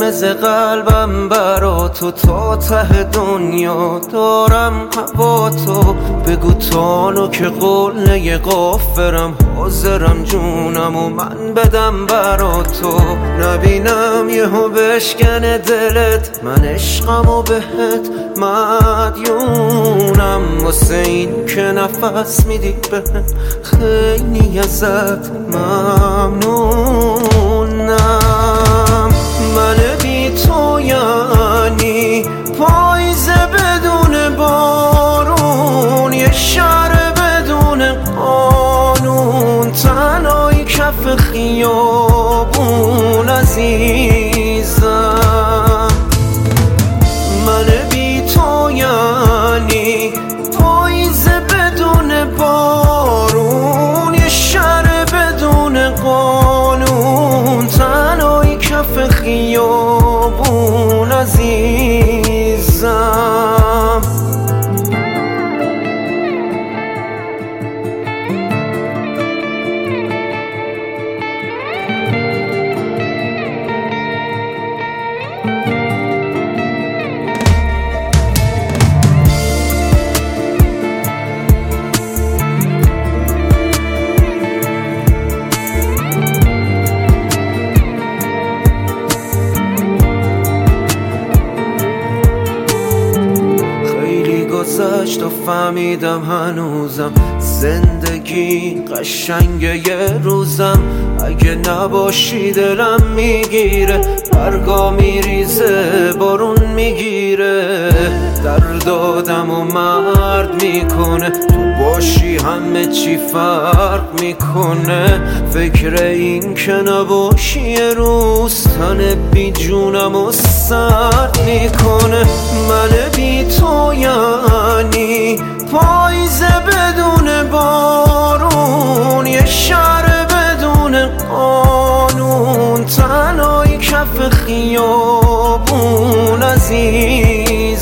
قرمز قلبم برا تو، تا ته دنیا دارم هوا تو. بگو تانو که قله غافرم، حاضرم جونم و من بدم برا تو. نبینم یهو بشکنه دلت، من عشقم و بهت مدیونم. واسه این که نفس میدی بهم خیلی ازت ممنونم. من بی تو یعنی پاییزه بدون بارون، یه شهر بدون قانون، تنهایی کف خیابون عزیزم. من بی تو یعنی پاییزه بدون بارون، یه شهر بدون قانون، تنهایی کف خیابون عزیزم. گذشت و فهمیدم هنوزم زندگی قشنگه یه روزم. اگه نباشی دلم میگیره، برگا میریزه بارون میگیره. درد آدم و مرد میکنه، تو باشی همه چی فرق میکنه. فکر این که نباشی یه روز تن بی جونم و سرد میکنه. من بی تو یعنی پاییزه بدون بارون، یه شهر بدون قانون، تنهایی کف خیابون عزیز.